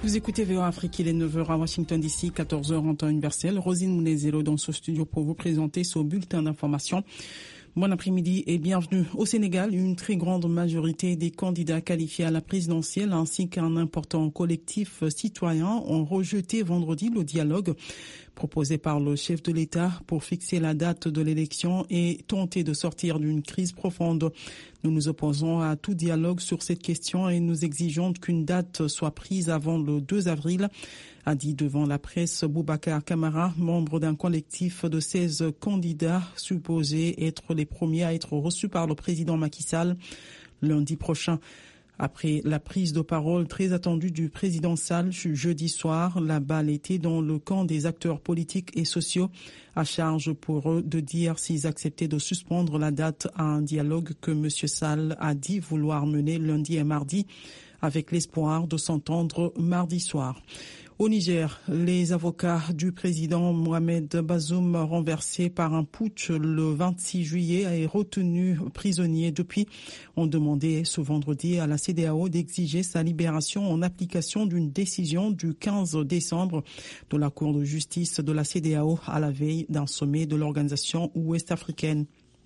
Vous écoutez VOA Afrique, il est 9h à Washington DC, 14h en temps universel. Rosine Mounezelo dans ce studio pour vous présenter ce bulletin d'information. Bon après-midi et bienvenue. Au Sénégal, une très grande majorité des candidats qualifiés à la présidentielle ainsi qu'un important collectif citoyen ont rejeté vendredi le dialogue proposé par le chef de l'État pour fixer la date de l'élection et tenter de sortir d'une crise profonde. Nous nous opposons à tout dialogue sur cette question et nous exigeons qu'une date soit prise avant le 2 avril, a dit devant la presse Boubacar Camara, membre d'un collectif de 16 candidats supposés être les premiers à être reçus par le président Macky Sall lundi prochain. Après la prise de parole très attendue du président Sall jeudi soir, la balle était dans le camp des acteurs politiques et sociaux, à charge pour eux de dire s'ils acceptaient de suspendre la date à un dialogue que M. Sall a dit vouloir mener lundi et mardi, avec l'espoir de s'entendre mardi soir. Au Niger, les avocats du président Mohamed Bazoum, renversé par un putsch le 26 juillet et retenu prisonnier depuis, ont demandé ce vendredi à la CEDEAO d'exiger sa libération en application d'une décision du 15 décembre de la Cour de justice de la CEDEAO à la veille d'un sommet de l'organisation ouest-africaine.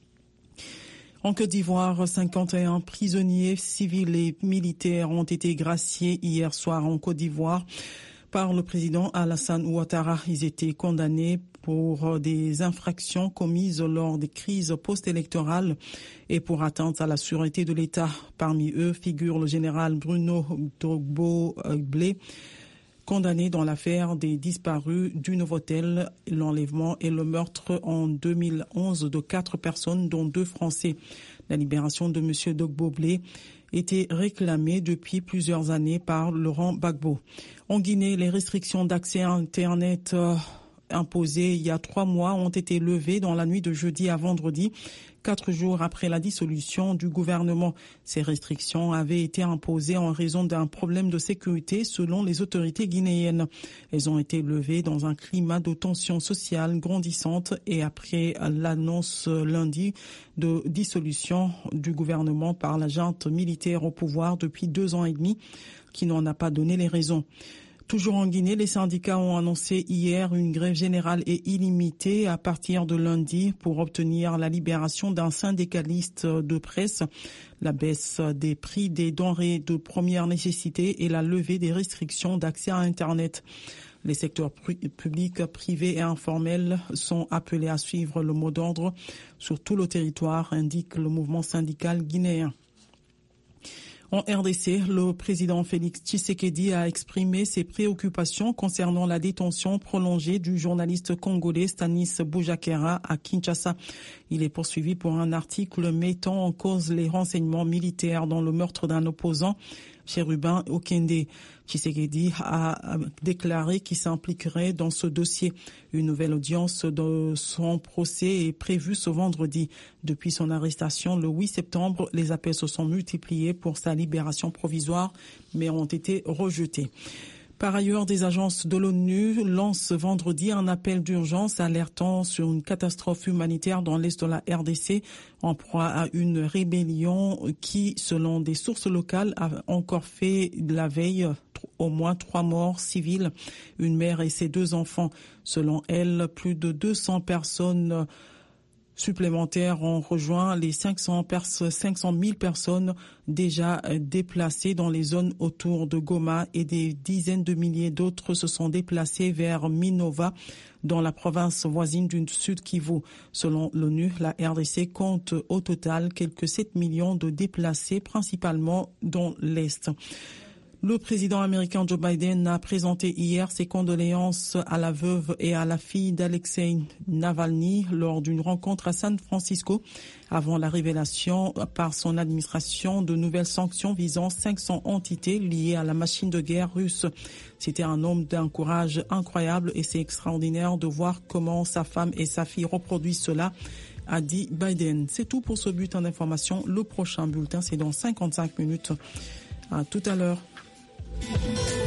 En Côte d'Ivoire, 51 prisonniers civils et militaires ont été graciés hier soir en Côte d'Ivoire par le président Alassane Ouattara. Ils étaient condamnés pour des infractions commises lors des crises post-électorales et pour atteinte à la sûreté de l'État. Parmi eux figure le général Bruno Gbagbo-Blé, condamné dans l'affaire des disparus du Novotel, l'enlèvement et le meurtre en 2011 de 4 personnes, dont 2 Français. La libération de M. Gbagbo-Blé était réclamée depuis plusieurs années par Laurent Gbagbo. En Guinée, les restrictions d'accès à Internet imposées il y a 3 mois ont été levées dans la nuit de jeudi à vendredi, 4 jours après la dissolution du gouvernement. Ces restrictions avaient été imposées en raison d'un problème de sécurité selon les autorités guinéennes. Elles ont été levées dans un climat de tension sociale grandissante et après l'annonce lundi de dissolution du gouvernement par la junte militaire au pouvoir depuis 2 ans et demi, qui n'en a pas donné les raisons. Toujours en Guinée, les syndicats ont annoncé hier une grève générale et illimitée à partir de lundi pour obtenir la libération d'un syndicaliste de presse, la baisse des prix des denrées de première nécessité et la levée des restrictions d'accès à Internet. Les secteurs publics, privés et informels sont appelés à suivre le mot d'ordre sur tout le territoire, indique le mouvement syndical guinéen. En RDC, le président Félix Tshisekedi a exprimé ses préoccupations concernant la détention prolongée du journaliste congolais Stanis Boujakera à Kinshasa. Il est poursuivi pour un article mettant en cause les renseignements militaires dans le meurtre d'un opposant, Chérubin Okende. Tshisekedi a déclaré qu'il s'impliquerait dans ce dossier. Une nouvelle audience de son procès est prévue ce vendredi. Depuis son arrestation le 8 septembre, les appels se sont multipliés pour sa libération provisoire, mais ont été rejetés. Par ailleurs, des agences de l'ONU lancent vendredi un appel d'urgence alertant sur une catastrophe humanitaire dans l'est de la RDC en proie à une rébellion qui, selon des sources locales, a encore fait la veille au moins 3 morts civiles, une mère et ses 2 enfants. Selon elle, plus de 200 personnes supplémentaires ont rejoint les 500 000 personnes déjà déplacées dans les zones autour de Goma et des dizaines de milliers d'autres se sont déplacées vers Minova dans la province voisine du Sud Kivu. Selon l'ONU, la RDC compte au total quelques 7 millions de déplacés, principalement dans l'Est. Le président américain Joe Biden a présenté hier ses condoléances à la veuve et à la fille d'Alexei Navalny lors d'une rencontre à San Francisco avant la révélation par son administration de nouvelles sanctions visant 500 entités liées à la machine de guerre russe. C'était un homme d'un courage incroyable et c'est extraordinaire de voir comment sa femme et sa fille reproduisent cela, a dit Biden. C'est tout pour ce bulletin d'information. Le prochain bulletin, c'est dans 55 minutes. À tout à l'heure.